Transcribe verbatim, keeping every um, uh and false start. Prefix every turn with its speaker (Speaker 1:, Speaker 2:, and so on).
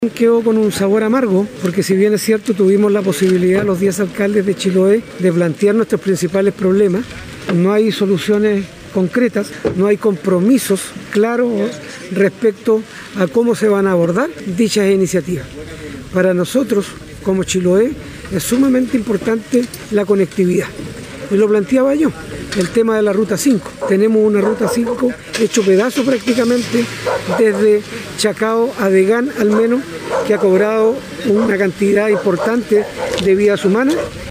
Speaker 1: Quedó con un sabor amargo, porque si bien es cierto, tuvimos la posibilidad los diez alcaldes de Chiloé de plantear nuestros principales problemas, no hay soluciones concretas, no hay compromisos claros respecto a cómo se van a abordar dichas iniciativas. Para nosotros, como Chiloé, es sumamente importante la conectividad. Y lo planteaba yo, el tema de la Ruta cinco. Tenemos una Ruta cinco hecho pedazo prácticamente desde Chacao a Degán al menos, que ha cobrado una cantidad importante de vidas humanas.